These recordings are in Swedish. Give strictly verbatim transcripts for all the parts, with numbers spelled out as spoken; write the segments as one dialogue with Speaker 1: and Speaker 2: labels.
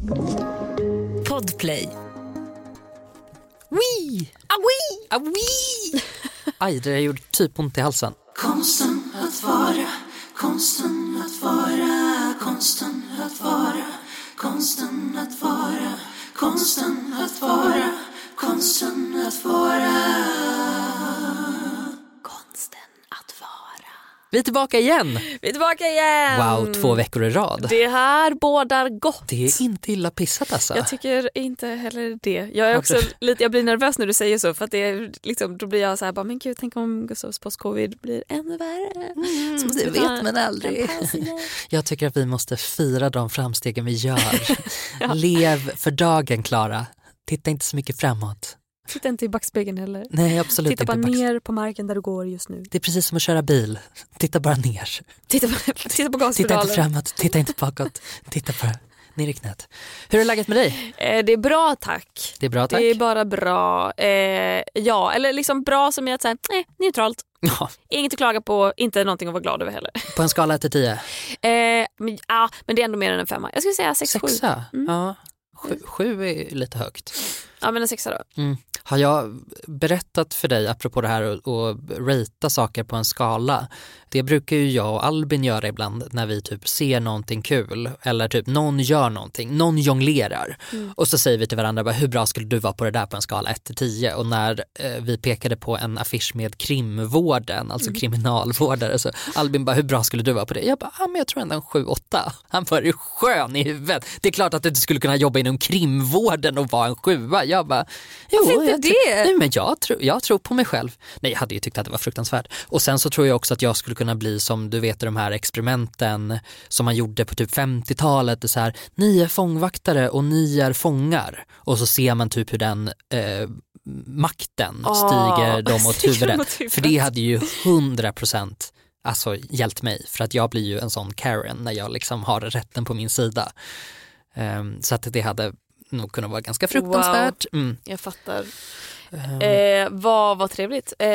Speaker 1: Podplay.
Speaker 2: Wee!
Speaker 1: Awi!
Speaker 2: Awi! Aj, det gjorde typ ont i halsen.
Speaker 3: Konsten att vara, konsten att vara, konsten att vara, konsten att vara, konsten att vara, konsten att vara, konsten att vara.
Speaker 2: Vi är tillbaka igen.
Speaker 1: Vi är tillbaka igen.
Speaker 2: Wow, två veckor i rad.
Speaker 1: Det här bådar gott.
Speaker 2: Det är inte illa pissat alltså.
Speaker 1: Jag tycker inte heller det. Jag är
Speaker 2: Har
Speaker 1: också
Speaker 2: du-
Speaker 1: lite, jag blir nervös när du säger så, för att det är liksom, då blir jag så här bara, men gud, tänk om Gustavs post-covid blir ännu värre.
Speaker 2: Mm,
Speaker 1: Så måste
Speaker 2: det
Speaker 1: vi ta
Speaker 2: vet man aldrig.
Speaker 1: en paus igen.
Speaker 2: Jag tycker att vi måste fira de framstegen vi gör. Lev för dagen, Klara. Titta inte så mycket framåt.
Speaker 1: Titta inte i backspegeln heller.
Speaker 2: Nej, absolut
Speaker 1: Titta bara
Speaker 2: inte.
Speaker 1: ner på marken där du går just nu.
Speaker 2: Det är precis som att köra bil. Titta bara ner.
Speaker 1: Titta på, titta på
Speaker 2: Titta
Speaker 1: gaspedalen.
Speaker 2: inte framåt, titta inte bakåt. Titta bara ner i knät. Hur är läget med dig?
Speaker 1: Eh, det är bra, tack.
Speaker 2: Det är bra, tack.
Speaker 1: Det är bara bra. Eh, ja, eller liksom bra som är att säga, nej, neutralt.
Speaker 2: Ja,
Speaker 1: Inget att klaga på, inte någonting att vara glad över heller.
Speaker 2: på en skala ett till tio.
Speaker 1: Eh, men, ja, men det är ändå mer än en femma. Jag skulle säga sex, sju.
Speaker 2: Sexa?
Speaker 1: Mm.
Speaker 2: Ja. Sju, sju är lite högt.
Speaker 1: Ja, men en sexa då.
Speaker 2: Mm. Har jag berättat för dig, apropå det här att att ratea saker på en skala? Det brukar ju jag och Albin göra ibland när vi typ ser någonting kul. Eller typ någon gör någonting, någon jonglerar.
Speaker 1: Mm.
Speaker 2: Och så säger vi till varandra, bara, hur bra skulle du vara på det där på en skala ett till tio? Och när eh, vi pekade på en affisch med krimvården, alltså
Speaker 1: Mm.
Speaker 2: kriminalvårdare, så Albin bara, hur bra skulle du vara på det? Jag bara, ah, men jag tror ändå en sju åtta. Han bara, är du skön i huvudet? Det är klart att du inte skulle kunna jobba inom krimvården och vara en sjua. Jag bara, jo,
Speaker 1: Varför inte
Speaker 2: jag
Speaker 1: det?
Speaker 2: Tror, nej, men jag, tror, jag tror på mig själv. Nej, jag hade ju tyckt att det var fruktansvärt. Och sen så tror jag också att jag skulle kunna bli som, du vet, de här experimenten som man gjorde på typ femtiotalet. Det är så här, ni är fångvaktare och ni är fångar. Och så ser man typ hur den eh, makten
Speaker 1: Ah,
Speaker 2: stiger dem åt
Speaker 1: stiger dem
Speaker 2: huvudet.
Speaker 1: åt huvudet.
Speaker 2: För det hade ju hundra procent alltså hjälpt mig. För att jag blir ju en sån Karen när jag liksom har rätten på min sida. Um, så att det hade nog kunnat vara ganska fruktansvärt. Mm.
Speaker 1: Jag fattar.
Speaker 2: Um,
Speaker 1: Eh, vad vad trevligt. Eh,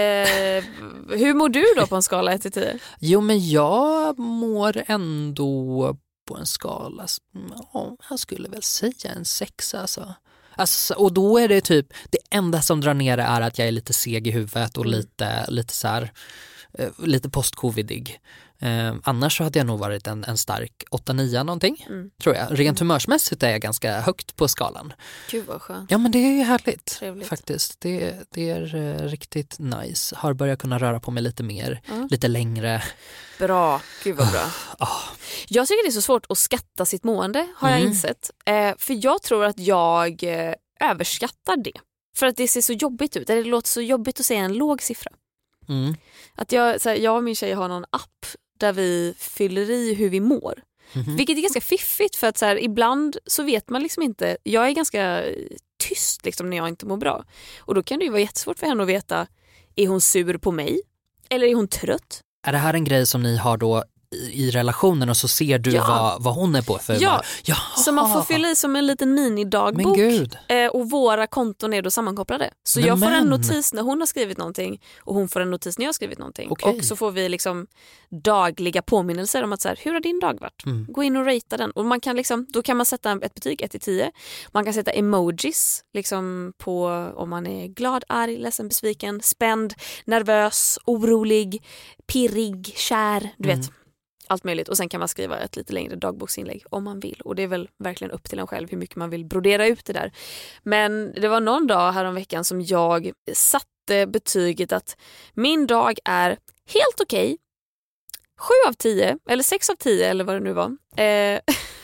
Speaker 1: hur mår du då på en skala ett till tio?
Speaker 2: Jo, men jag mår ändå på en skala, ja, jag skulle väl säga en sexa alltså. Alltså, och då är det typ, det enda som drar ner det är att jag är lite seg i huvudet och
Speaker 1: Mm.
Speaker 2: lite, lite så här, eh, lite post-covidig. Eh, annars så hade jag nog varit en, en stark åtta nio någonting,
Speaker 1: Mm.
Speaker 2: tror jag. Rent humörsmässigt är jag ganska högt på skalan.
Speaker 1: Gud vad skönt.
Speaker 2: Ja, men det är ju härligt
Speaker 1: Trevligt.
Speaker 2: faktiskt. Det, det är eh, riktigt nice. Har börjat kunna röra på mig lite mer,
Speaker 1: Ja.
Speaker 2: lite längre.
Speaker 1: Bra, gud vad bra.
Speaker 2: Ah.
Speaker 1: Jag tycker det är så svårt att skatta sitt mående, har jag
Speaker 2: Mm.
Speaker 1: insett. Eh, för jag tror att jag eh, överskattar det. För att det ser så jobbigt ut. Det låter så jobbigt att säga en låg siffra.
Speaker 2: Mm.
Speaker 1: Att jag, så här, jag och min tjej har någon app där vi fyller i hur vi mår.
Speaker 2: Mhm.
Speaker 1: Vilket är ganska fiffigt, för att så här, ibland så vet man liksom inte. Jag är ganska tyst liksom när jag inte mår bra. Och då kan det ju vara jättesvårt för henne att veta, är hon sur på mig? Eller är hon trött?
Speaker 2: Är det här en grej som ni har då i, i relationen och så ser du
Speaker 1: Ja.
Speaker 2: vad, vad hon är på för
Speaker 1: Ja.
Speaker 2: humör? Ja,
Speaker 1: Så man får fylla i som en liten
Speaker 2: Men
Speaker 1: minidagbok.
Speaker 2: gud.
Speaker 1: Eh, och våra konton är då sammankopplade. Så
Speaker 2: Men
Speaker 1: jag får en
Speaker 2: men.
Speaker 1: notis när hon har skrivit någonting och hon får en notis när jag har skrivit någonting.
Speaker 2: Okej.
Speaker 1: Och så får vi liksom dagliga påminnelser om att så här, hur har din dag varit?
Speaker 2: Mm.
Speaker 1: Gå in och ratea den. Och man kan liksom, då kan man sätta ett betyg ett till tio. Man kan sätta emojis liksom på om man är glad, arg, ledsen, besviken, spänd, nervös, orolig, pirrig, kär, du
Speaker 2: Mm.
Speaker 1: vet. Allt möjligt. Och sen kan man skriva ett lite längre dagboksinlägg om man vill. Och det är väl verkligen upp till en själv hur mycket man vill brodera ut det där. Men det var någon dag här om veckan som jag satte betyget att min dag är helt okej. Sju av tio, eller sex av tio eller vad det nu var. Eh,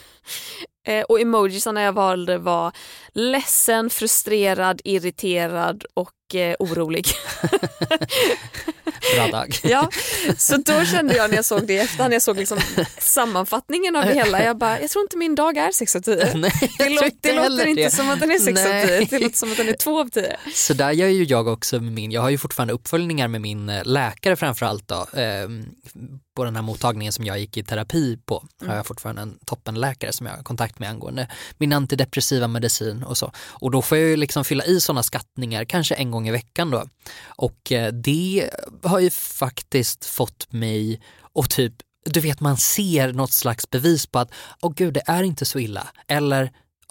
Speaker 1: eh, och emojisarna jag valde var ledsen, frustrerad, irriterad och eh, orolig.
Speaker 2: Bra dag.
Speaker 1: Ja, så då kände jag när jag såg det efter, när jag såg liksom sammanfattningen av det hela, jag bara, jag tror inte min dag är sex av tio.
Speaker 2: Nej, jag
Speaker 1: Det,
Speaker 2: tror
Speaker 1: lå-
Speaker 2: inte
Speaker 1: det låter
Speaker 2: heller
Speaker 1: inte
Speaker 2: det.
Speaker 1: som att den är sex av
Speaker 2: Nej.
Speaker 1: tio, det låter som att den är två av tio.
Speaker 2: Så där gör ju jag också med min, jag har ju fortfarande uppföljningar med min eh, läkare framförallt då, eh, på den här mottagningen som jag gick i terapi på,
Speaker 1: Mm.
Speaker 2: har jag fortfarande en toppenläkare som jag har kontakt med angående min antidepressiva medicin och så. Och då får jag ju liksom fylla i sådana skattningar, kanske en gång i veckan då. Och eh, det har ju faktiskt fått mig och typ, du vet, man ser något slags bevis på att åh gud, det är inte så illa. Eller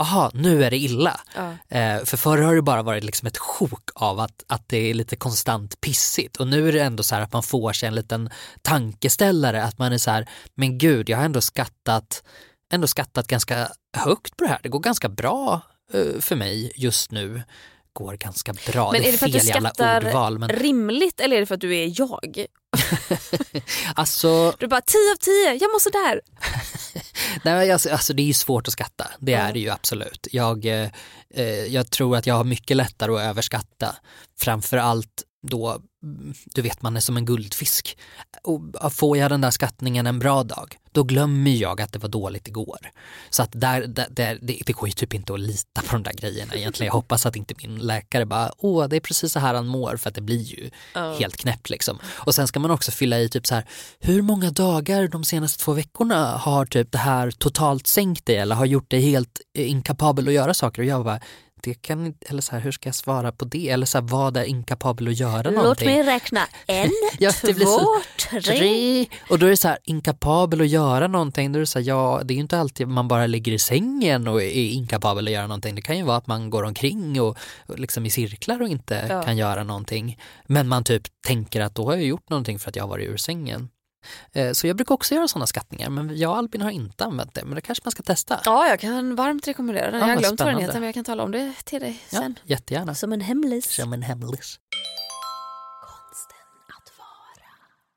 Speaker 2: aha, nu är det illa.
Speaker 1: Ja.
Speaker 2: Eh, för förr har det bara varit liksom ett sjok av att, att det är lite konstant pissigt. Och nu är det ändå så här att man får sig en liten tankeställare. Att man är så här, men gud, jag har ändå skattat, ändå skattat ganska högt på det här. Det går ganska bra eh, för mig just nu. Går ganska bra.
Speaker 1: Men
Speaker 2: det är,
Speaker 1: är det för att
Speaker 2: fel
Speaker 1: du
Speaker 2: jävla
Speaker 1: skattar
Speaker 2: ordval, men...
Speaker 1: rimligt eller är det för att du är jag?
Speaker 2: alltså...
Speaker 1: Du bara tio av tio, jag måste där.
Speaker 2: Nej, alltså, alltså det är ju svårt att skatta. Det är det ju absolut. Jag, eh, jag tror att jag har mycket lättare att överskatta. Framförallt då, du vet, man är som en guldfisk. Och får jag den där skattningen en bra dag, då glömmer jag att det var dåligt igår. Så att där, där, där, det, det går ju typ inte att lita på de där grejerna egentligen. Jag hoppas att inte min läkare bara, åh, det är precis så här han mår, för att det blir ju oh. helt knäppt liksom. Och sen ska man också fylla i typ så här, hur många dagar de senaste två veckorna har typ det här totalt sänkt dig eller har gjort dig helt inkapabel att göra saker. Och jag bara, det kan, eller så här, hur ska jag svara på det? Eller så här, vad är inkapabel att göra
Speaker 1: Låt
Speaker 2: någonting?
Speaker 1: mig räkna. En,
Speaker 2: ja,
Speaker 1: två,
Speaker 2: så,
Speaker 1: tre.
Speaker 2: tre. Och då är det så här, inkapabel att göra någonting. Då är det så här, ja, det är ju inte alltid man bara ligger i sängen och är inkapabel att göra någonting. Det kan ju vara att man går omkring och, och liksom i cirklar och inte ja. kan göra någonting. Men man typ tänker att då har jag gjort någonting för att jag har varit ur sängen. Så jag brukar också göra sådana skattningar, men jag och Albin har inte använt det, men det kanske man ska testa.
Speaker 1: Ja, jag kan varmt rekommendera den.
Speaker 2: Ja,
Speaker 1: jag har glömt
Speaker 2: spännande.
Speaker 1: vad den heter, men jag kan tala om det till dig sen.
Speaker 2: Ja, jättegärna.
Speaker 1: Som en hemlis.
Speaker 2: Som en hemlis.
Speaker 3: Konsten att vara.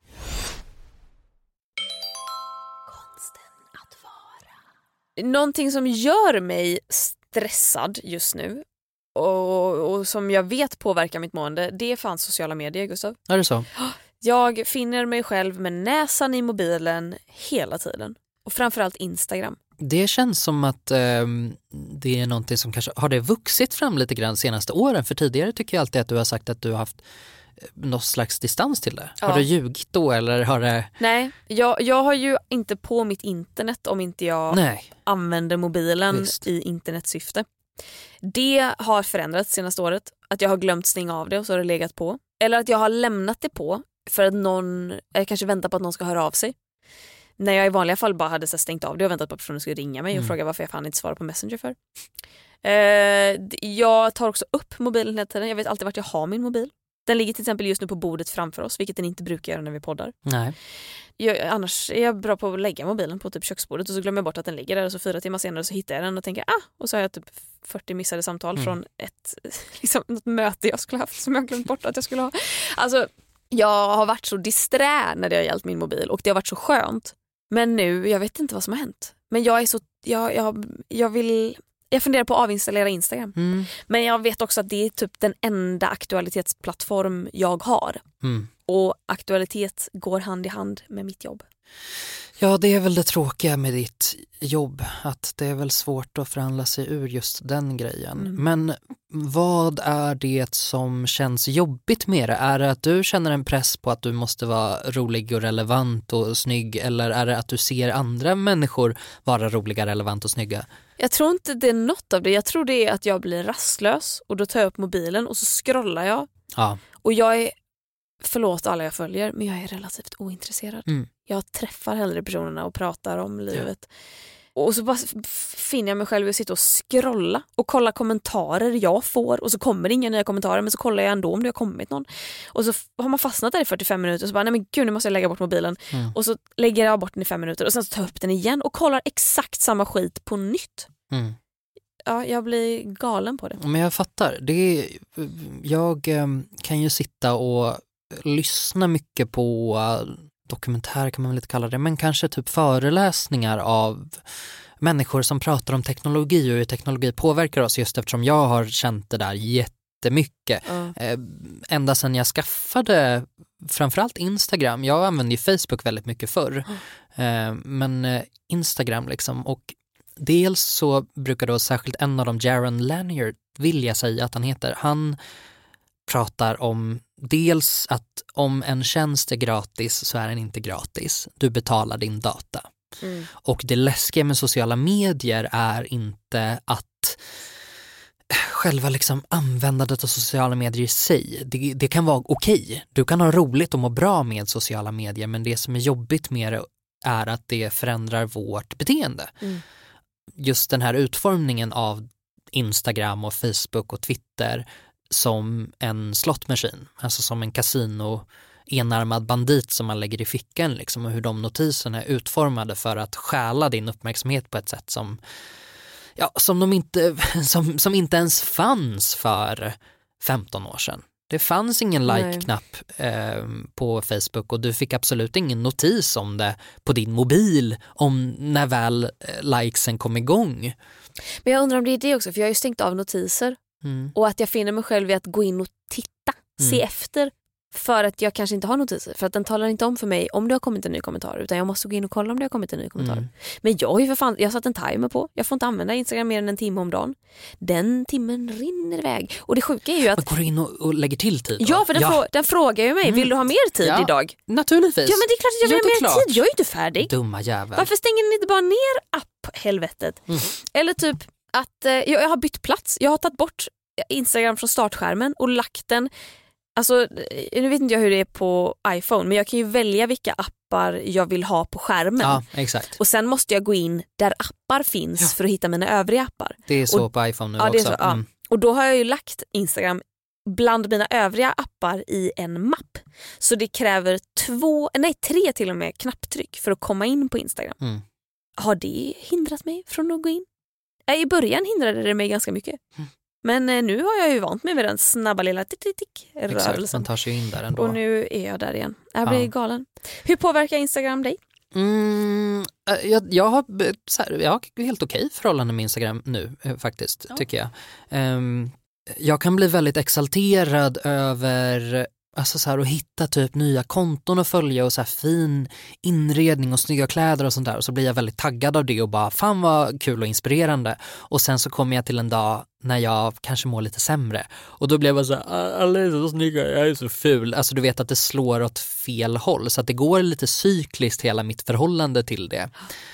Speaker 3: Konsten att vara.
Speaker 1: Någonting som gör mig stressad just nu och, och som jag vet påverkar mitt mående, det är fan sociala medier, Gustav.
Speaker 2: Är det så?
Speaker 1: Jag finner mig själv med näsan i mobilen hela tiden. Och framförallt Instagram.
Speaker 2: Det känns som att eh, det är någonting som kanske har det vuxit fram lite grann senaste åren. För tidigare tycker jag alltid att du har sagt att du har haft någon slags distans till det. Ja. Har du ljugit då eller har det...
Speaker 1: Nej, jag, jag har ju inte på mitt internet om inte jag
Speaker 2: Nej.
Speaker 1: använder mobilen Just. i internetsyfte. Det har förändrats senaste året. Att jag har glömt stänga av det och så har det legat på. Eller att jag har lämnat det på för att någon, eller kanske väntar på att någon ska höra av sig. När jag i vanliga fall bara hade så stängt av det och väntat på att personen skulle ringa mig och mm. fråga varför jag fan inte svarar på Messenger för. Eh, jag tar också upp mobilen hela tiden. Jag vet alltid vart jag har min mobil. Den ligger till exempel just nu på bordet framför oss, vilket den inte brukar göra när vi poddar.
Speaker 2: Nej.
Speaker 1: Jag, annars är jag bra på att lägga mobilen på typ köksbordet och så glömmer jag bort att den ligger där och så fyra timmar senare så hittar jag den och tänker ah, och så har jag typ fyrtio missade samtal mm. från ett liksom, något möte jag skulle haft som jag glömt bort att jag skulle ha. Alltså, jag har varit så disträ när det har gällt min mobil och det har varit så skönt. Men nu, jag vet inte vad som har hänt. Men jag är så, jag, jag, jag vill... Jag funderar på att avinstallera Instagram. Mm. Men jag vet också att det är typ den enda aktualitetsplattform jag har. Mm. Och aktualitet går hand i hand med mitt jobb.
Speaker 2: Ja, det är väl det tråkiga med ditt jobb. Att det är väl svårt att förhandla sig ur just den grejen. Mm. Men vad är det som känns jobbigt med det? Är det att du känner en press på att du måste vara rolig och relevant och snygg? Eller är det att du ser andra människor vara roliga, relevant och snygga?
Speaker 1: Jag tror inte det är något av det. Jag tror det är att jag blir rastlös och då tar jag upp mobilen och så scrollar jag. Ja. Och jag är, förlåt alla jag följer, men jag är relativt ointresserad. Mm. Jag träffar hellre personerna och pratar om livet. Ja. Och så bara finner jag mig själv att sitta och scrolla och kolla kommentarer jag får. Och så kommer det inga nya kommentarer, men så kollar jag ändå om det har kommit någon. Och så har man fastnat där i fyrtiofem minuter och så bara, nej men gud, nu måste jag lägga bort mobilen. Mm. Och så lägger jag bort den i fem minuter och sen så tar jag upp den igen och kollar exakt samma skit på nytt. Mm. Ja, jag blir galen på det.
Speaker 2: Men jag fattar. Det är, jag kan ju sitta och lyssna mycket på dokumentär kan man väl inte kalla det, men kanske typ föreläsningar av människor som pratar om teknologi och hur teknologi påverkar oss, just eftersom jag har känt det där jättemycket. Mm. Eh, ända sedan jag skaffade framförallt Instagram. Jag använde ju Facebook väldigt mycket förr. Mm. Eh, men eh, Instagram liksom, och dels så brukar då särskilt en av dem, Jaron Lanier, vill jag säga att han heter, han pratar om dels att om en tjänst är gratis så är den inte gratis. Du betalar din data. Mm. Och det läskiga med sociala medier är inte att själva liksom användandet av sociala medier i sig, det, det kan vara okej. Du kan ha roligt och må bra med sociala medier, men det som är jobbigt med det är att det förändrar vårt beteende. Mm. just den här utformningen av Instagram och Facebook och Twitter som en slottmaskin, alltså som en kasino enarmad bandit som man lägger i fickan liksom, och hur de notiserna är utformade för att stjäla din uppmärksamhet på ett sätt som ja, som de inte som, som inte ens fanns för femton år sedan. Det fanns ingen like-knapp eh, på Facebook och du fick absolut ingen notis om det på din mobil om när väl eh, likesen kom igång.
Speaker 1: Men jag undrar om det är det också, för jag har ju stängt av notiser mm. och att jag finner mig själv i att gå in och titta, mm. se efter för att jag kanske inte har notiser, för att den talar inte om för mig om det har kommit en ny kommentar, utan jag måste gå in och kolla om det har kommit en ny kommentar. Mm. Men jag har ju för fan, jag har satt en timer på, jag får inte använda Instagram mer än en timme om dagen. Den timmen rinner iväg. Och det sjuka är ju att...
Speaker 2: Men går du in och, och lägger till tid då?
Speaker 1: Ja, för den, ja. Frå- den frågar ju mig, mm. vill du ha mer tid ja. idag?
Speaker 2: Naturligtvis.
Speaker 1: Ja, men det är klart att jag vill ha mer klart. tid, jag är ju inte färdig.
Speaker 2: Dumma jävel.
Speaker 1: Varför stänger ni inte bara ner app-helvetet? Mm. Eller typ att eh, jag, jag har bytt plats, jag har tagit bort Instagram från startskärmen och lagt den. Alltså, nu vet inte jag hur det är på iPhone, men jag kan ju välja vilka appar jag vill ha på skärmen.
Speaker 2: Ja, exakt.
Speaker 1: Och sen måste jag gå in där appar finns ja. för att hitta mina övriga appar.
Speaker 2: Det är så
Speaker 1: och,
Speaker 2: på iPhone nu
Speaker 1: ja,
Speaker 2: också.
Speaker 1: Det är så, ja. mm. Och då har jag ju lagt Instagram bland mina övriga appar i en mapp. Så det kräver två, nej tre till och med knapptryck för att komma in på Instagram. Mm. Har det hindrat mig från att gå in? I början hindrade det mig ganska mycket. Mm. Men nu har jag ju vant mig med den snabba lilla tick-tick-rörelsen.
Speaker 2: Exakt, man tar sig in där ändå.
Speaker 1: Och nu är jag där igen. Jag blir ja. galen. Hur påverkar Instagram dig?
Speaker 2: Mm, jag, jag, har, så här, jag har helt okej förhållande med Instagram nu faktiskt, ja. tycker jag. Um, jag kan bli väldigt exalterad över... Alltså så här, att hitta typ nya konton att följa och så här fin inredning och snygga kläder och sånt där. Och så blir jag väldigt taggad av det och bara fan vad kul och inspirerande. Och sen så kommer jag till en dag när jag kanske mår lite sämre. Och då blir jag bara så här, alla är så snygga, jag är så ful. Alltså du vet att det slår åt fel håll. Så att det går lite cykliskt hela mitt förhållande till det.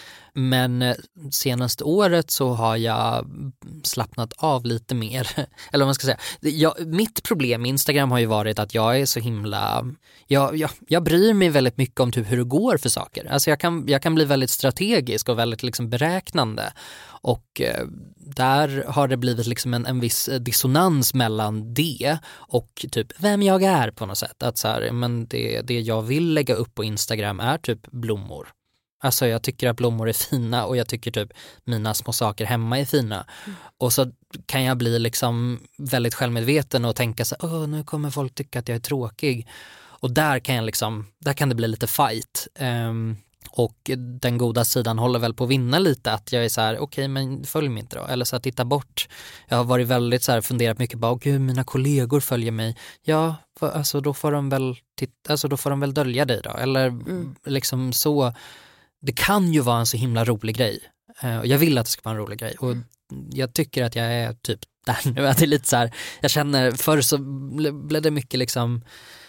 Speaker 2: Men senaste året så har jag slappnat av lite mer. Eller vad man ska säga. Jag, mitt problem med Instagram har ju varit att jag är så himla... Jag, jag, jag bryr mig väldigt mycket om typ hur det går för saker. Alltså jag kan, jag kan bli väldigt strategisk och väldigt liksom beräknande. Och eh, där har det blivit liksom en, en viss dissonans mellan det och typ vem jag är på något sätt. Att så här, men det, det jag vill lägga upp på Instagram är typ blommor. Alltså jag tycker att blommor är fina och jag tycker typ mina små saker hemma är fina. Mm. Och så kan jag bli liksom väldigt självmedveten och tänka så åh nu kommer folk tycka att jag är tråkig. Och där kan jag liksom, där kan det bli lite fight. Um, och den goda sidan håller väl på att vinna lite, att jag är så här, okej okay, men följ mig inte då. Eller så att titta bort. Jag har varit väldigt så här, funderat mycket på, åh gud mina kollegor följer mig. Ja, för, alltså då får de väl titta, alltså då får de väl dölja dig då. Eller mm. liksom så. Det kan ju vara en så himla rolig grej. Uh, jag vill att det ska vara en rolig grej. Och jag tycker att jag är typ där nu. Att det är lite så här, jag känner, förr så blev det mycket liksom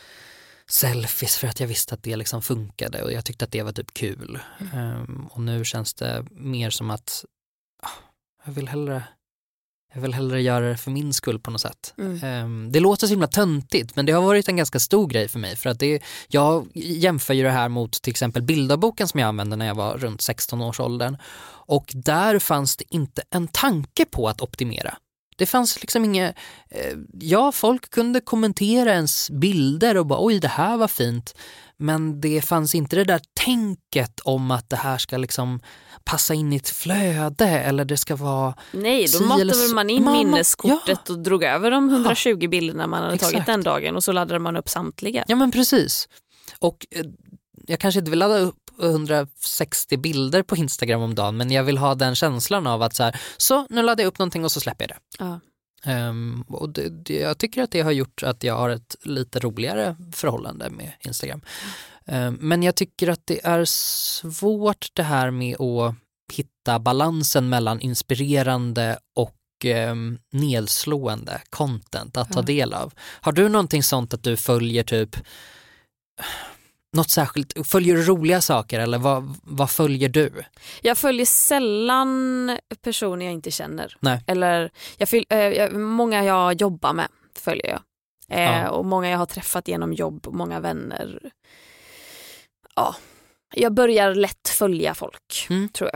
Speaker 2: selfies för att jag visste att det liksom funkade. Och jag tyckte att det var typ kul. Mm. Um, och nu känns det mer som att uh, jag vill hellre... Jag vill hellre göra det för min skull på något sätt. Mm. Um, det låter så himla töntigt, men det har varit en ganska stor grej för mig. För att det, jag jämför ju det här mot till exempel bilderboken som jag använde när jag var runt sexton års åldern. Och där fanns det inte en tanke på att optimera. Det fanns liksom inga... Eh, ja, folk kunde kommentera ens bilder och bara oj, det här var fint. Men det fanns inte det där tänket om att det här ska liksom passa in i ett flöde eller det ska vara...
Speaker 1: Nej, då matade man in man, minneskortet ja. och drog över de hundratjugo ja. bilderna man hade Exakt. tagit den dagen och så laddade man upp samtliga.
Speaker 2: Ja, men precis. Och eh, jag kanske inte vill ladda upp hundrasextio bilder på Instagram om dagen, men jag vill ha den känslan av att så här, så nu laddar jag upp någonting och så släpper jag det. Ja. Um, och det, det, jag tycker att det har gjort att jag har ett lite roligare förhållande med Instagram. Um, men jag tycker att det är svårt det här med att hitta balansen mellan inspirerande och um, nedslående content att ta ja. del av. Har du någonting sånt att du följer typ något särskilt, följer du roliga saker eller vad, vad följer du?
Speaker 1: Jag följer sällan personer jag inte känner.
Speaker 2: Nej.
Speaker 1: Eller jag följ, äh, många jag jobbar med följer jag. Eh, ja. Och många jag har träffat genom jobb och många vänner. Ja. Jag börjar lätt följa folk, mm. tror jag.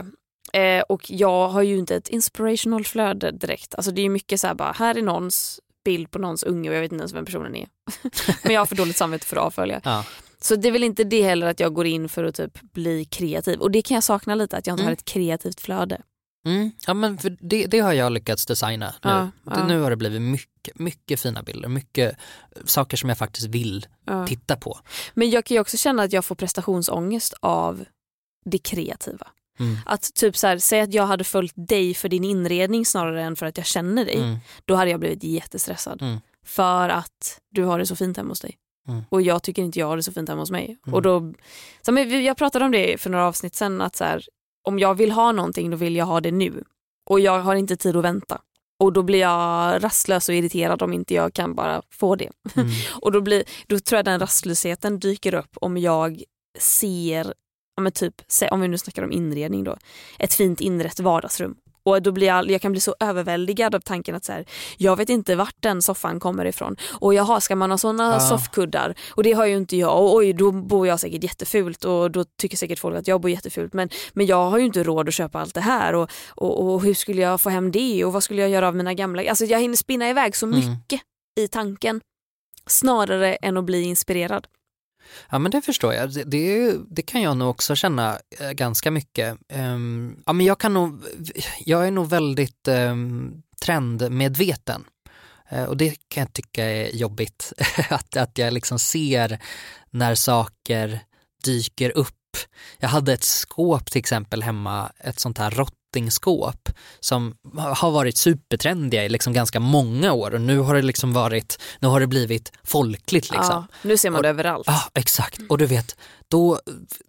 Speaker 1: Eh, och jag har ju inte ett inspirational flöde direkt. Alltså det är ju mycket så här bara, här är någons bild på någons unge och jag vet inte ens vem personen är. Men jag har för dåligt samvete för att avfölja.
Speaker 2: Ja.
Speaker 1: Så det är väl inte det heller att jag går in för att typ bli kreativ. Och det kan jag sakna lite, att jag inte
Speaker 2: Mm.
Speaker 1: har ett kreativt flöde.
Speaker 2: Mm. Ja, men för det, det har jag lyckats designa nu.
Speaker 1: Ja,
Speaker 2: Det,
Speaker 1: ja.
Speaker 2: nu har det blivit mycket, mycket fina bilder, mycket saker som jag faktiskt vill
Speaker 1: Ja.
Speaker 2: titta på.
Speaker 1: Men jag kan ju också känna att jag får prestationsångest av det kreativa.
Speaker 2: Mm.
Speaker 1: Att typ så här, säg att jag hade följt dig för din inredning snarare än för att jag känner dig.
Speaker 2: Mm.
Speaker 1: Då hade jag blivit jättestressad.
Speaker 2: Mm.
Speaker 1: För att du har det så fint hemma hos dig.
Speaker 2: Mm.
Speaker 1: Och jag tycker inte jag har det så fint hemma hos mig.
Speaker 2: Mm.
Speaker 1: Och då, så men jag pratade om det för några avsnitt sen, att så här, om jag vill ha någonting då vill jag ha det nu. Och jag har inte tid att vänta. Och då blir jag rastlös och irriterad om inte jag kan bara få det.
Speaker 2: Mm.
Speaker 1: Och då, blir, då tror jag den rastlösheten dyker upp om jag ser, ja men typ, om vi nu snackar om inredning då, ett fint inrett vardagsrum. Och då blir jag, jag kan bli så överväldigad av tanken att så här, jag vet inte vart den soffan kommer ifrån. Och jaha, ska man ha sådana
Speaker 2: Ah.
Speaker 1: soffkuddar? Och det har ju inte jag. Och oj, då bor jag säkert jättefult. Och då tycker säkert folk att jag bor jättefult. Men, men jag har ju inte råd att köpa allt det här. Och, och, och hur skulle jag få hem det? Och vad skulle jag göra av mina gamla? Alltså jag hinner spinna iväg så
Speaker 2: Mm.
Speaker 1: mycket i tanken. Snarare än att bli inspirerad.
Speaker 2: Ja, men det förstår jag. Det, det, det kan jag nog också känna eh, ganska mycket. Um, ja, men jag kan nog, jag är nog väldigt um, trendmedveten. Uh, och det kan jag tycka är jobbigt. att, att jag liksom ser när saker dyker upp. Jag hade ett skåp till exempel hemma, ett sånt här rottingskåp som har varit supertrendiga i liksom ganska många år, och nu har det liksom varit, nu har det blivit folkligt liksom.
Speaker 1: Ja, nu ser man det överallt.
Speaker 2: Ja, exakt. Och du vet, då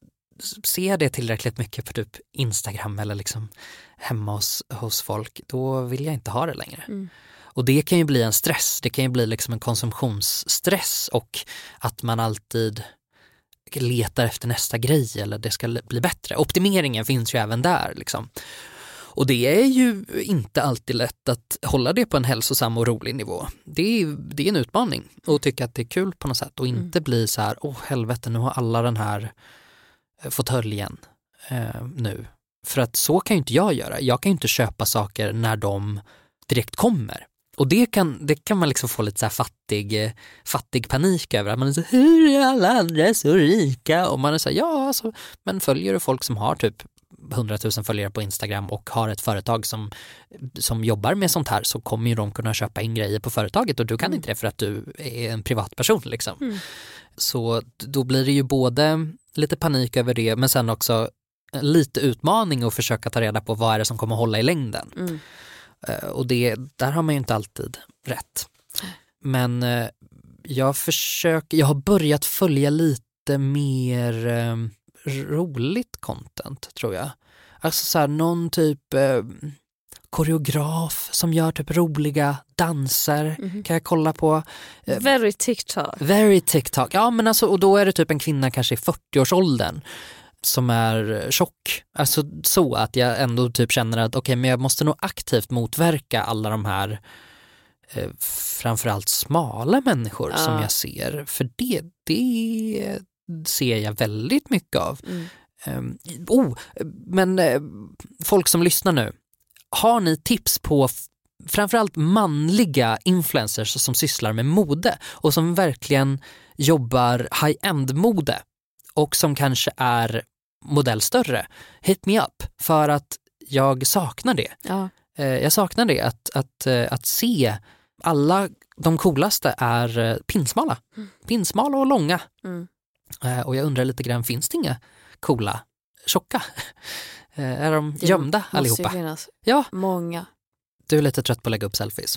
Speaker 2: ser jag det tillräckligt mycket på typ Instagram eller liksom hemma hos, hos folk, då vill jag inte ha det längre.
Speaker 1: Mm.
Speaker 2: Och det kan ju bli en stress, det kan ju bli liksom en konsumtionsstress, och att man alltid letar efter nästa grej eller det ska bli bättre. Optimeringen finns ju även där liksom. Och det är ju inte alltid lätt att hålla det på en hälsosam och rolig nivå. Det är, det är en utmaning att tycka att det är kul på något sätt och inte mm. bli så här, åh helvete, nu har alla den här fåtöljen eh, nu. För att så kan ju inte jag göra. Jag kan ju inte köpa saker när de direkt kommer. Och det kan, det kan man liksom få lite så här fattig, fattig panik över. Att man är så, hur är alla andra så rika? Och man är så här, ja alltså, men följer du folk som har typ hundratusen följare på Instagram och har ett företag som, som jobbar med sånt här, så kommer ju de kunna köpa in grejer på företaget, och du kan mm. inte det för att du är en privatperson liksom. Mm. Så då blir det ju både lite panik över det, men sen också lite utmaning att försöka ta reda på vad är det som kommer att hålla i längden. Mm. Och det, där har man ju inte alltid rätt. Men jag försöker, jag har börjat följa lite mer eh, roligt content, tror jag. Alltså så här, någon typ eh, koreograf som gör typ roliga danser, mm-hmm. kan jag kolla på.
Speaker 1: Eh, Very TikTok.
Speaker 2: Very TikTok, ja men alltså, och då är det typ en kvinna kanske i fyrtioårsåldern som är tjock. Alltså så att jag ändå typ känner att okej, okay, men jag måste nog aktivt motverka alla de här eh, framförallt smala människor ja. som jag ser. För det, det ser jag väldigt mycket av. Mm. Um, oh, men eh, folk som lyssnar nu, har ni tips på f- framförallt manliga influencers som sysslar med mode och som verkligen jobbar high-end-mode och som kanske är modellstörre? Hit me up, för att jag saknar det. Ja. Eh, jag saknar det, att, att, att, att se alla de coolaste är pinsmala. Mm. Pinsmala och långa. Mm. Eh, och jag undrar lite grann, finns det inga coola, tjocka? Eh, är de gömda allihopa? Ja.
Speaker 1: Många.
Speaker 2: Du är lite trött på att lägga upp selfies.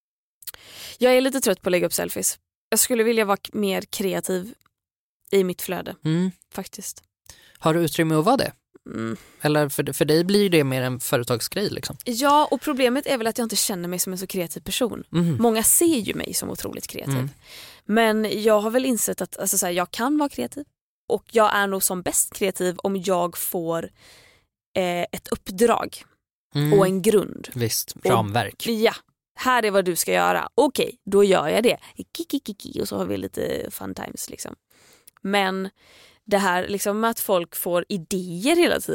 Speaker 1: Jag är lite trött på att lägga upp selfies. Jag skulle vilja vara mer kreativ i mitt flöde, mm. faktiskt.
Speaker 2: Har du utrymme att vara det? Mm. Eller för, för dig blir det mer en företagsgrej liksom?
Speaker 1: Ja, och problemet är väl att jag inte känner mig som en så kreativ person. Mm. Många ser ju mig som otroligt kreativ. Mm. Men jag har väl insett att alltså, så här, jag kan vara kreativ. Och jag är nog som bäst kreativ om jag får eh, ett uppdrag mm. och en grund.
Speaker 2: Visst, ramverk.
Speaker 1: Och, ja, här är vad du ska göra. Okej, då gör jag det. Kiki, och så har vi lite fun times liksom. Men det här liksom med att folk får idéer hela tiden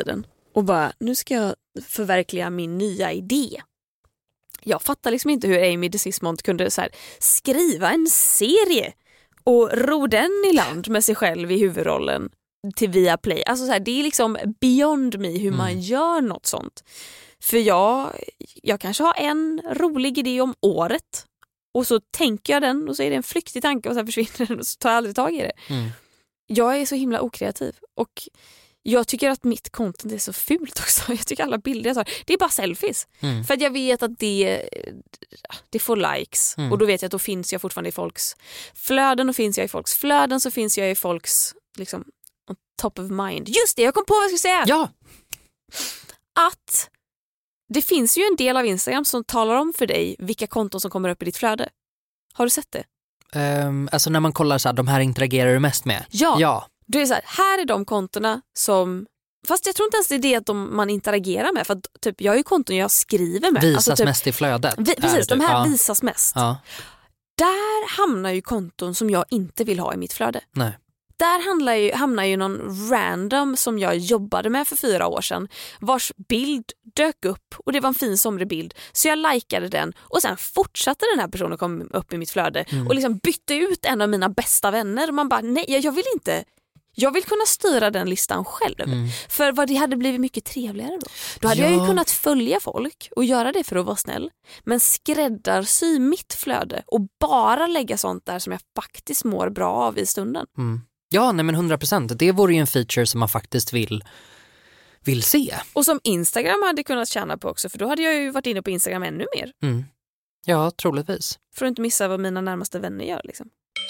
Speaker 1: och bara, nu ska jag förverkliga min nya idé. Jag fattar liksom inte hur Amy DeSismond kunde så här, skriva en serie och ro den i land med sig själv i huvudrollen till Viaplay. Alltså så här, det är liksom beyond me hur mm. man gör något sånt. För jag, jag kanske har en rolig idé om året och så tänker jag den och så är det en flyktig tanke och så försvinner den och så tar jag aldrig tag i det. Mm. Jag är så himla okreativ och jag tycker att mitt content är så fult också. Jag tycker alla bilder jag tar, det är bara selfies. Mm. För att jag vet att det, det får likes. Mm. Och då vet jag att då finns jag fortfarande i folks flöden. Och finns jag i folks flöden så finns jag i folks liksom, on top of mind. Just det, jag kom på vad jag skulle säga.
Speaker 2: Ja.
Speaker 1: Att det finns ju en del av Instagram som talar om för dig vilka konton som kommer upp i ditt flöde. Har du sett det?
Speaker 2: Um, alltså när man kollar så här, de här interagerar du mest med.
Speaker 1: Ja.
Speaker 2: ja.
Speaker 1: Du är så här, här är de kontona som, fast jag tror inte ens det är det att de, man interagerar med, för att, typ, jag har ju konton jag skriver med.
Speaker 2: Visas
Speaker 1: alltså, typ,
Speaker 2: mest i flödet.
Speaker 1: Vi, precis, de
Speaker 2: typ.
Speaker 1: här
Speaker 2: ja.
Speaker 1: visas mest.
Speaker 2: Ja.
Speaker 1: Där hamnar ju konton som jag inte vill ha i mitt flöde.
Speaker 2: Nej.
Speaker 1: Där handlar ju, hamnar ju någon random som jag jobbade med för fyra år sedan, vars bild dök upp och det var en fin somrig bild. Så jag likade den och sen fortsatte den här personen komma upp i mitt flöde mm. och liksom bytte ut en av mina bästa vänner. Man bara, nej, jag vill inte. Jag vill kunna styra den listan själv. Mm. För vad det hade blivit mycket trevligare då. Då hade ja. jag ju kunnat följa folk och göra det för att vara snäll. Men skräddarsy mitt flöde och bara lägga sånt där som jag faktiskt mår bra av i stunden.
Speaker 2: Mm. Ja, nej men hundra procent. Det vore ju en feature som man faktiskt vill, vill se.
Speaker 1: Och som Instagram hade kunnat tjäna på också. För då hade jag ju varit inne på Instagram ännu mer.
Speaker 2: Mm. Ja, troligtvis.
Speaker 1: För att inte missa vad mina närmaste vänner gör liksom.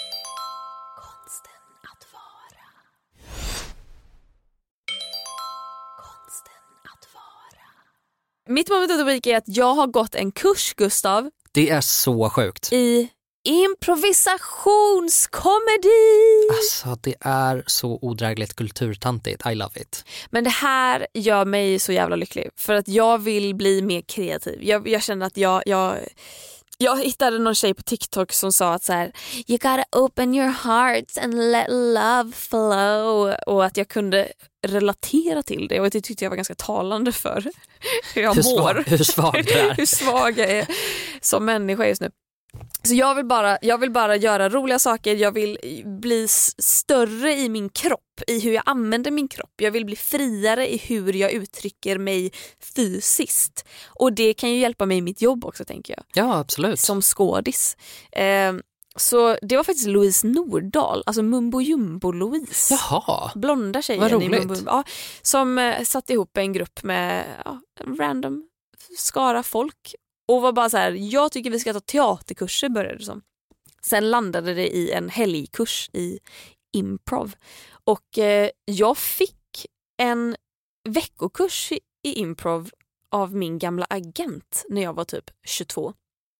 Speaker 1: Mitt moment of the week är att jag har gått en kurs, Gustav.
Speaker 2: Det är så sjukt.
Speaker 1: I improvisationskomedi.
Speaker 2: Alltså det är så odrägligt kulturtantigt. I love it.
Speaker 1: Men det här gör mig så jävla lycklig. För att jag vill bli mer kreativ. Jag, jag känner att jag... jag Jag hittade någon tjej på TikTok som sa att så här, you gotta open your heart and let love flow. Och att jag kunde relatera till det. Och det tyckte jag var ganska talande för hur jag
Speaker 2: hur
Speaker 1: mår.
Speaker 2: Svag, hur svag du är.
Speaker 1: Hur svag jag är som människa just nu. Så jag vill, bara, jag vill bara göra roliga saker. Jag vill bli större i min kropp, i hur jag använder min kropp. Jag vill bli friare i hur jag uttrycker mig fysiskt. Och det kan ju hjälpa mig i mitt jobb också, tänker jag.
Speaker 2: Ja, absolut.
Speaker 1: Som skådis. Eh, så det var faktiskt Louise Nordahl, alltså Mumbo Jumbo Louise.
Speaker 2: Jaha.
Speaker 1: Blonda tjejen
Speaker 2: Vad
Speaker 1: i
Speaker 2: roligt.
Speaker 1: Mumbo Jumbo. Ja, som eh, satt ihop en grupp med ja, en random skara folk. Och var bara så här, jag tycker vi ska ta teaterkurser, började det som. Sen landade det i en helgkurs i improv. Och eh, jag fick en veckokurs i, i improv av min gamla agent när jag var typ tjugotvå.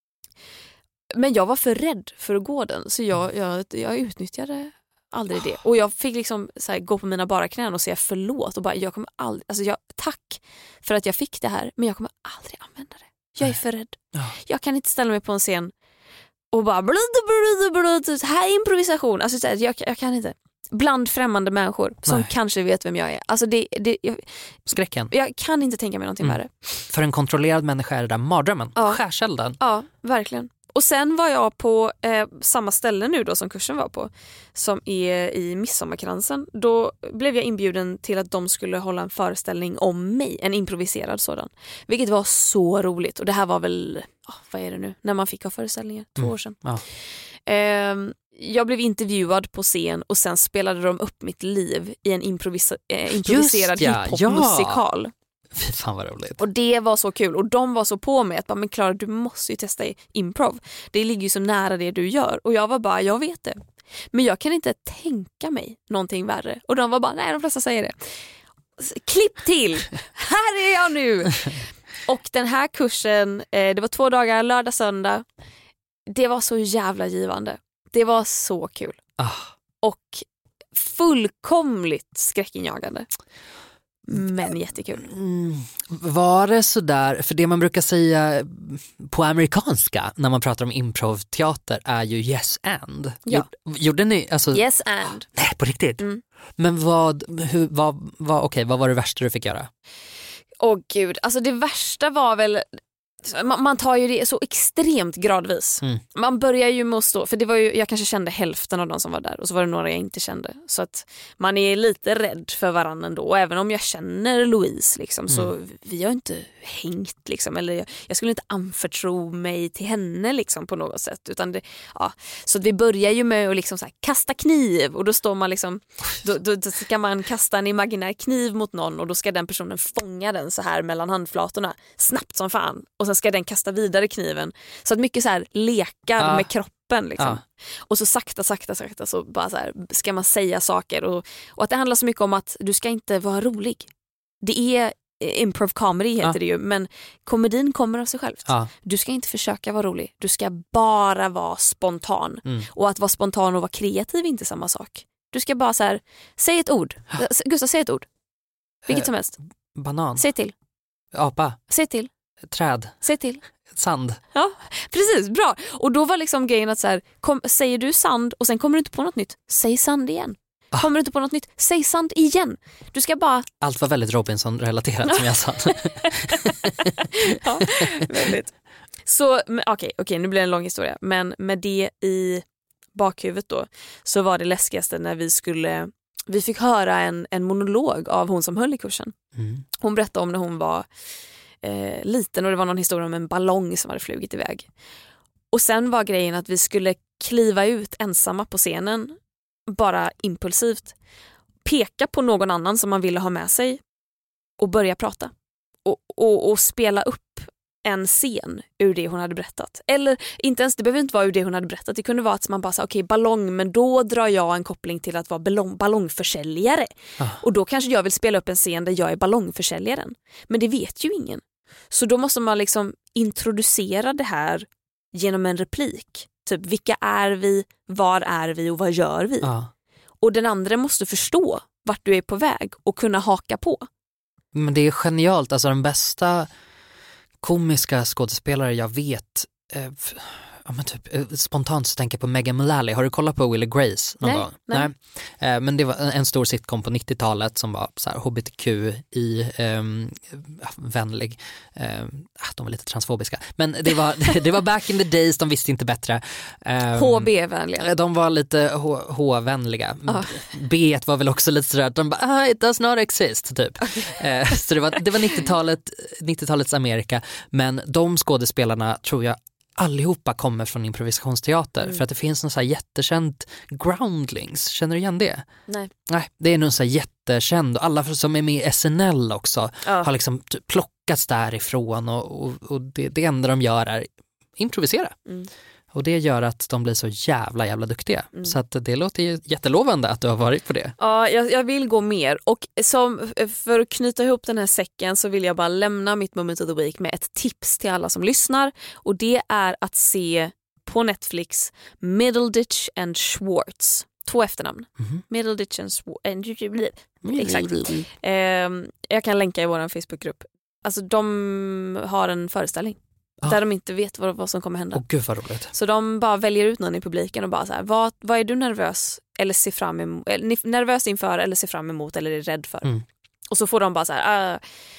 Speaker 1: Men jag var för rädd för att gå den, så jag, jag, jag utnyttjade aldrig det. Och jag fick liksom så här, gå på mina bara knän och säga förlåt och bara, jag kommer aldrig, alltså jag, tack för att jag fick det här, men jag kommer aldrig använda det. Jag är för rädd. Ja. Jag kan inte ställa mig på en scen och bara blud, blud, blud, här är improvisation. Alltså, jag, jag kan inte. Bland främmande människor som Nej. kanske vet vem jag är. Alltså, det, det, jag,
Speaker 2: Skräcken.
Speaker 1: Jag kan inte tänka mig någonting mm. värre.
Speaker 2: För en kontrollerad människa är det där mardrömmen.
Speaker 1: Ja.
Speaker 2: Skärselden.
Speaker 1: Ja, verkligen. Och sen var jag på eh, samma ställe nu då som kursen var på, som är i Midsommarkransen. Då blev jag inbjuden till att de skulle hålla en föreställning om mig, en improviserad sådan. Vilket var så roligt. Och det här var väl, oh, vad är det nu, när man fick ha föreställningar, två
Speaker 2: mm.
Speaker 1: år sedan.
Speaker 2: Ja.
Speaker 1: Eh, jag blev intervjuad på scen och sen spelade de upp mitt liv i en improvisa- eh, improviserad
Speaker 2: ja.
Speaker 1: hiphopmusikal.
Speaker 2: Ja. Fy fan vad roligt.
Speaker 1: Och det var så kul. Och de var så på mig att men Klara, du måste ju testa improv. Det ligger ju så nära det du gör. Och jag var bara, jag vet det. Men jag kan inte tänka mig någonting värre. Och de var bara, nej, de flesta säger det. Klipp till! Här är jag nu! Och den här kursen, eh, det var två dagar, lördag, söndag. Det var så jävla givande. Det var så kul.
Speaker 2: Ah.
Speaker 1: Och fullkomligt skräckinjagande. Men jättekul.
Speaker 2: Mm, var det så där, för det man brukar säga på amerikanska när man pratar om improvteater är ju yes and.
Speaker 1: Ja.
Speaker 2: Gjorde ni, alltså,
Speaker 1: Yes and.
Speaker 2: nej, på riktigt.
Speaker 1: Mm.
Speaker 2: Men vad, hur, vad, vad, okej, vad var det värsta du fick göra?
Speaker 1: Åh gud, alltså det värsta var väl, man, man tar ju det så extremt gradvis.
Speaker 2: Mm.
Speaker 1: Man börjar ju med att stå, för det var ju, jag kanske kände hälften av de som var där och så var det några jag inte kände. Så att man är lite rädd för varandra ändå. Och även om jag känner Louise liksom, mm. så vi har inte hängt liksom, eller jag, jag skulle inte anförtro mig till henne liksom på något sätt. Utan det, ja. Så att vi börjar ju med att liksom så här, kasta kniv och då står man liksom, då, då, då ska man kasta en imaginär kniv mot någon och då ska den personen fånga den så här mellan handflatorna snabbt som fan. Och sen ska den kasta vidare kniven. Så att mycket så här lekar ah. med kroppen liksom. Ah. Och så sakta, sakta, sakta så bara så här ska man säga saker. Och, och att det handlar så mycket om att du ska inte vara rolig. Det är improv comedy heter ah. det ju. Men komedin kommer av sig självt. Ah. Du ska inte försöka vara rolig. Du ska bara vara spontan. Mm. Och att vara spontan och vara kreativ är inte samma sak. Du ska bara så här, säg ett ord. Gustav, säg ett ord. Vilket som helst.
Speaker 2: Banan.
Speaker 1: Säg till.
Speaker 2: Apa.
Speaker 1: Säg till.
Speaker 2: Träd.
Speaker 1: Säg till.
Speaker 2: Sand.
Speaker 1: Ja, precis, bra. Och då var liksom grejen att så här, kom, säger du sand och sen kommer du inte på något nytt, säg sand igen. Ah. Kommer du inte på något nytt, säg sand igen. Du ska bara...
Speaker 2: Allt var väldigt Robinson-relaterat som jag sa.
Speaker 1: Ja, väldigt. Så, okej, okay, okay, nu blir det en lång historia. Men med det i bakhuvudet då så var det läskigaste när vi skulle... Vi fick höra en, en monolog av hon som höll i kursen. Mm. Hon berättade om när hon var... Eh, liten och det var någon historia om en ballong som hade flugit iväg. Och sen var grejen att vi skulle kliva ut ensamma på scenen bara impulsivt, peka på någon annan som man ville ha med sig och börja prata och, och, och spela upp en scen ur det hon hade berättat. Eller inte ens, det behöver inte vara ur det hon hade berättat. Det kunde vara att man bara sa, okej, okay, ballong, men då drar jag en koppling till att vara ballong, ballongförsäljare. Ah. Och då kanske jag vill spela upp en scen där jag är ballongförsäljaren. Men det vet ju ingen. Så då måste man liksom introducera det här genom en replik. Typ, vilka är vi, var är vi och vad gör vi? Ah. Och den andra måste förstå vart du är på väg och kunna haka på.
Speaker 2: Men det är genialt, alltså den bästa komiska skådespelare jag vet, eh, f- ja, men typ, eh, spontant så tänker jag på Megan Mullally. Har du kollat på Will och Grace någon
Speaker 1: nej,
Speaker 2: gång?
Speaker 1: Nej.
Speaker 2: nej. Eh, men det var en stor sitcom på nittiotalet som var så här H B T Q i eh, vänlig. Eh, de var lite transfobiska. Men det var, det var back in the days, de visste inte bättre. Eh,
Speaker 1: H B-vänliga.
Speaker 2: De var lite H- H-vänliga. Uh. B var väl också lite sådär, de bara, ah, it does not exist, typ. Okay. Eh, så det var, det var nittiotalet, nittiotalets Amerika. Men de skådespelarna tror jag allihopa kommer från improvisationsteater. Mm. För att det finns någon så här jättekänd Groundlings. Känner du igen det?
Speaker 1: Nej.
Speaker 2: Nej, det är någon så här jättekänd. Och alla som är med i S N L också ja. har liksom plockats därifrån. Och, och, och det, det enda de gör är improvisera. Mm. Och det gör att de blir så jävla jävla duktiga. Mm. Så att det låter ju jättelovande att du har varit på det.
Speaker 1: Ja, jag, jag vill gå mer. Och som, för att knyta ihop den här säcken så vill jag bara lämna mitt moment of the week med ett tips till alla som lyssnar. Och det är att se på Netflix Middleditch and Schwartz. Två efternamn. Mm-hmm. Middleditch and Schwartz. Exakt. Eh, jag kan länka i vår Facebookgrupp. Alltså de har en föreställning. Ah. Där de inte vet vad, vad som kommer hända.
Speaker 2: Åh gud vad roligt.
Speaker 1: Så de bara väljer ut någon i publiken och bara så här, vad, vad är du nervös eller ser fram emot, eller, nervös inför eller ser fram emot eller är rädd för? Mm. Och så får de bara så här, äh,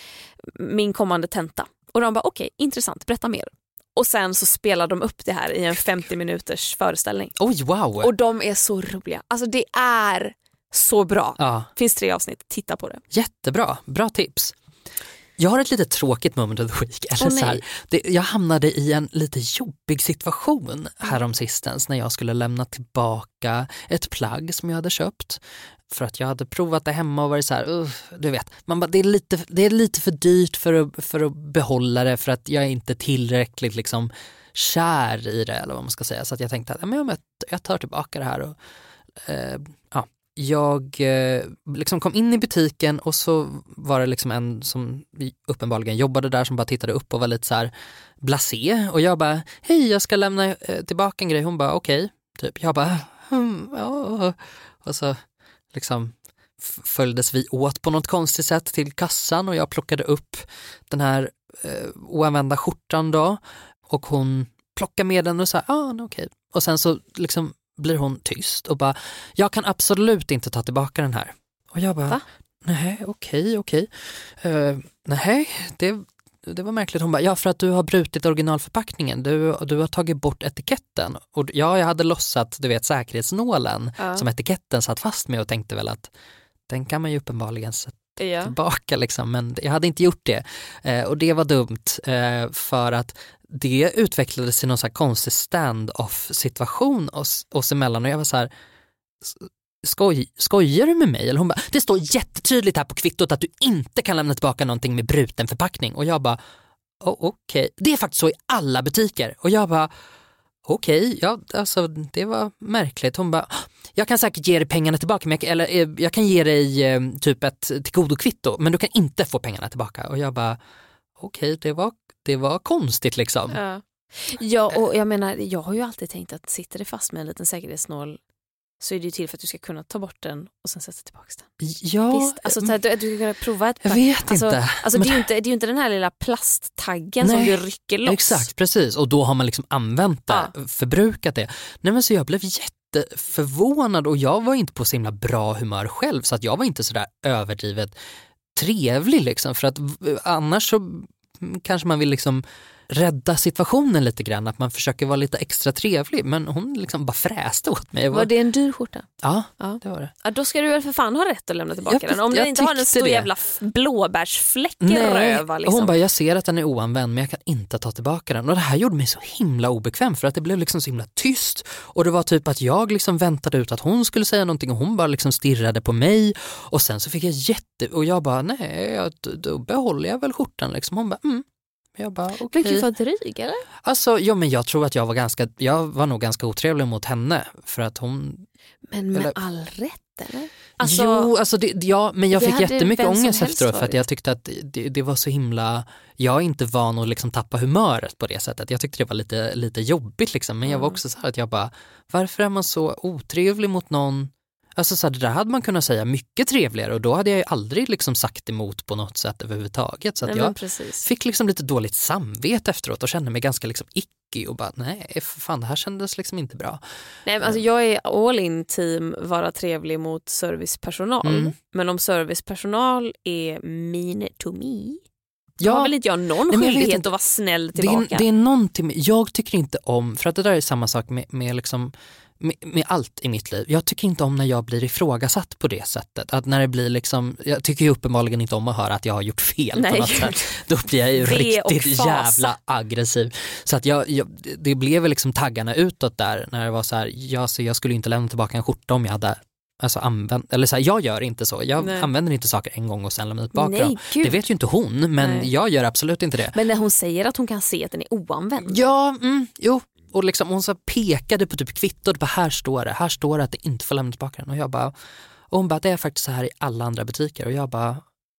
Speaker 1: min kommande tenta. Och de bara okej, okay, intressant, berätta mer. Och sen så spelar de upp det här i en femtio minuters föreställning.
Speaker 2: Oj, wow.
Speaker 1: Och de är så roliga. Alltså det är så bra. Ja. Finns tre avsnitt, titta på det.
Speaker 2: Jättebra, bra tips. Jag har ett lite tråkigt moment of the week. Eller
Speaker 1: oh,
Speaker 2: så här, det, jag hamnade i en lite jobbig situation häromsistens när jag skulle lämna tillbaka ett plagg som jag hade köpt. För att jag hade provat det hemma och varit så här, uh, du vet, man bara, det, är lite, det är lite för dyrt för att, för att behålla det, för att jag är inte tillräckligt liksom kär i det, eller vad man ska säga. Så att jag tänkte att ja, men jag tar tillbaka det här och eh, ja. Jag eh, liksom kom in i butiken och så var det liksom en som uppenbarligen jobbade där som bara tittade upp och var lite så här blasé. Och jag bara, hej, jag ska lämna eh, tillbaka en grej. Hon bara, okej. Okay. Typ. Jag bara, hmm, ja. Och så liksom f- följdes vi åt på något konstigt sätt till kassan och jag plockade upp den här eh, oanvända skjortan då och hon plockade med den och sa ja ah, okej. Okay. Och sen så liksom blir hon tyst och bara jag kan absolut inte ta tillbaka den här. Och jag bara
Speaker 1: Va?
Speaker 2: nej okej okej. Uh, nej det Det var märkligt. Hon bara, ja för att du har brutit originalförpackningen. Du, du har tagit bort etiketten. Och ja, jag hade lossat, du vet, säkerhetsnålen
Speaker 1: Ja.
Speaker 2: som etiketten satt fast med och tänkte väl att den kan man ju uppenbarligen sätta
Speaker 1: Ja.
Speaker 2: tillbaka liksom. Men jag hade inte gjort det. Eh, och det var dumt eh, för att det utvecklades i någon så här konstig stand-off situation oss, oss emellan. Och jag var så här, Skoj, skojar du med mig? Eller hon bara, det står jättetydligt här på kvittot att du inte kan lämna tillbaka någonting med bruten förpackning. Och jag bara, oh, okej. Okay. Det är faktiskt så i alla butiker. Och jag bara, okej, okay, ja, alltså det var märkligt. Hon bara, jag kan säkert ge dig pengarna tillbaka. Men jag, eller jag kan ge dig eh, typ ett tillgodokvitto. Men du kan inte få pengarna tillbaka. Och jag bara, okej, okay, det, var, det var konstigt liksom.
Speaker 1: Ja. Ja, och jag menar, jag har ju alltid tänkt att sitter det fast med en liten säkerhetsnål så är det ju till för att du ska kunna ta bort den och sen sätta tillbaka den.
Speaker 2: Ja,
Speaker 1: visst, alltså att du, du ska kunna prova ett
Speaker 2: jag vet
Speaker 1: alltså,
Speaker 2: inte.
Speaker 1: Alltså
Speaker 2: men...
Speaker 1: det är ju inte, det är ju inte den här lilla plasttaggen
Speaker 2: Nej,
Speaker 1: som du rycker loss.
Speaker 2: Exakt, precis. Och då har man liksom använt det, ja. förbrukat det. Nej men så jag blev jätteförvånad och jag var inte på så himla bra humör själv så att jag var inte så där överdrivet trevlig liksom. För att annars så kanske man vill liksom rädda situationen lite grann, att man försöker vara lite extra trevlig, men hon liksom bara fräste åt mig.
Speaker 1: Var, var det en dyr skjorta?
Speaker 2: Ja, ja, det var det.
Speaker 1: Ja, då ska du väl för fan ha rätt att lämna tillbaka
Speaker 2: jag,
Speaker 1: den. Om du inte har en stor
Speaker 2: det.
Speaker 1: jävla blåbärsfläck i
Speaker 2: Nej.
Speaker 1: röva. Liksom.
Speaker 2: Hon bara, jag ser att den är oanvänd men jag kan inte ta tillbaka den. Och det här gjorde mig så himla obekväm för att det blev liksom så himla tyst. Och det var typ att jag liksom väntade ut att hon skulle säga någonting och hon bara liksom stirrade på mig. Och sen så fick jag jätte... Och jag bara, nej, jag, då behåller jag väl skjortan liksom. Hon bara, mm. Jag bara, okej.
Speaker 1: Okay. Blev du för dryg eller?
Speaker 2: Alltså, ja men jag tror att jag var ganska, jag var nog ganska otrevlig mot henne för att hon...
Speaker 1: Men med
Speaker 2: eller,
Speaker 1: all rätt eller? Alltså,
Speaker 2: jo, alltså det, ja, men jag fick jättemycket ångest efteråt
Speaker 1: varit.
Speaker 2: för att jag tyckte att det, det var så himla, jag är inte van att liksom tappa humöret på det sättet. Jag tyckte det var lite, lite jobbigt liksom, men jag var också så här att jag bara, varför är man så otrevlig mot någon? Alltså så här, det där hade man kunnat säga mycket trevligare och då hade jag ju aldrig liksom sagt emot på något sätt överhuvudtaget. Så att
Speaker 1: nej,
Speaker 2: jag
Speaker 1: precis.
Speaker 2: fick liksom lite dåligt samvete efteråt och kände mig ganska liksom icky och bara nej, för fan det här kändes liksom inte bra.
Speaker 1: Nej, men alltså jag är all in team vara trevlig mot servicepersonal.
Speaker 2: Mm.
Speaker 1: Men om servicepersonal är mean to me,
Speaker 2: ja,
Speaker 1: då har väl inte jag någon
Speaker 2: nej,
Speaker 1: skyldighet
Speaker 2: jag
Speaker 1: att vara snäll tillbaka.
Speaker 2: Det är, det är någonting, jag tycker inte om, för att det där är samma sak med, med liksom Med, med allt i mitt liv. Jag tycker inte om när jag blir ifrågasatt på det sättet. Att när det blir liksom, jag tycker ju uppenbarligen inte om att höra att jag har gjort fel
Speaker 1: nej.
Speaker 2: på något sätt. Då blir jag ju riktigt jävla aggressiv. Så att jag, jag, det blev väl liksom taggarna utåt där när det var så här, jag, så jag skulle inte lämna tillbaka en skjorta om jag hade alltså använt, eller så här, jag gör inte så. Jag nej. använder inte saker en gång och sen lämnar tillbaka nej, dem.
Speaker 1: Gud.
Speaker 2: Det vet ju inte hon, men nej. jag gör absolut inte det.
Speaker 1: Men när hon säger att hon kan se att den är oanvänd.
Speaker 2: Ja, mm, jo. Och liksom hon så pekade på typ kvittot, bara här står det, här står det att det inte får lämna tillbaka den. Och jag bara, och hon bara, det är faktiskt så här i alla andra butiker. Och jag bara,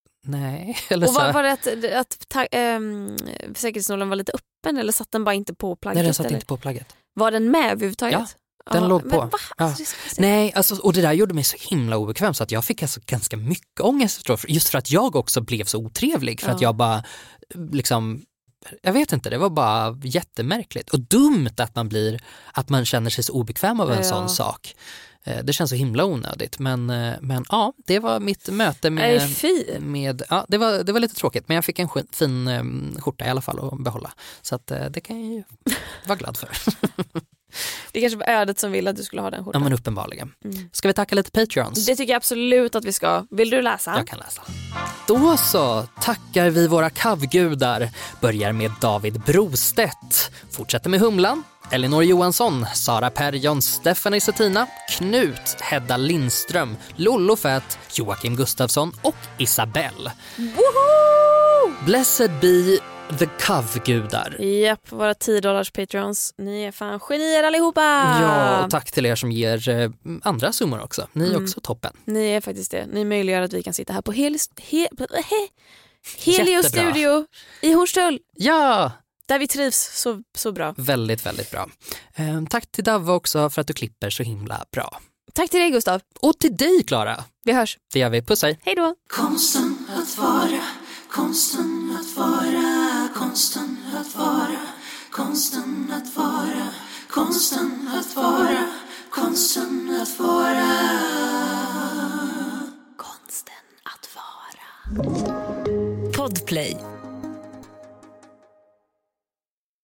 Speaker 2: nej. Eller
Speaker 1: och var,
Speaker 2: så
Speaker 1: var det att, att ta, ähm, säkerhetsnålen var lite öppen eller satt den bara inte på plagget?
Speaker 2: Nej, den satt
Speaker 1: eller?
Speaker 2: inte på plagget.
Speaker 1: Var den med överhuvudtaget?
Speaker 2: Ja, den ja, låg på.
Speaker 1: Va?
Speaker 2: Ja. Nej, alltså, och det där gjorde mig så himla obekväm så att jag fick alltså ganska mycket ångest just för att jag också blev så otrevlig. För ja. att jag bara liksom... Jag vet inte, det var bara jättemärkligt och dumt att man blir att man känner sig så obekväm av en ja. sån sak. Det känns så himla onödigt, men men ja, det var mitt möte med med ja, det var det var lite tråkigt, men jag fick en fin um, skjorta i alla fall att behålla. Så att det kan jag ju vara glad för.
Speaker 1: Det kanske var ödet som ville att du skulle ha den skjortan.
Speaker 2: Ja, men uppenbarligen. Mm. Ska vi tacka lite Patreons?
Speaker 1: Det tycker jag absolut att vi ska. Vill du läsa?
Speaker 2: Jag kan läsa. Då så tackar vi våra kavgudar. Börjar med David Brostedt. Fortsätter med Humlan, Elinor Johansson, Sara Perjon, Stephanie Settina, Knut, Hedda Lindström, Lollo Fett, Joakim Gustafsson och Isabelle.
Speaker 1: Woho!
Speaker 2: Blessed be the kavgudar.
Speaker 1: Japp, våra tio dollars Patreons. Ni är fan genier allihopa.
Speaker 2: Ja, och tack till er som ger eh, andra summor också. Ni är mm. också toppen.
Speaker 1: Ni är faktiskt det. Ni möjliggör att vi kan sitta här på Helios, he, he, Helios studio i Hornstull.
Speaker 2: Ja!
Speaker 1: Där vi trivs så, så bra.
Speaker 2: Väldigt, väldigt bra. Eh, tack till Davva också för att du klipper så himla bra.
Speaker 1: Tack till dig, Gustav.
Speaker 2: Och till dig, Klara.
Speaker 1: Vi hörs.
Speaker 2: Det gör vi. Puss, hej.
Speaker 1: Hej då.
Speaker 3: Konsten att vara, konsten att vara, konsten att vara, konsten att vara, konsten att vara, konsten att vara,
Speaker 1: konsten att vara.
Speaker 4: Podplay.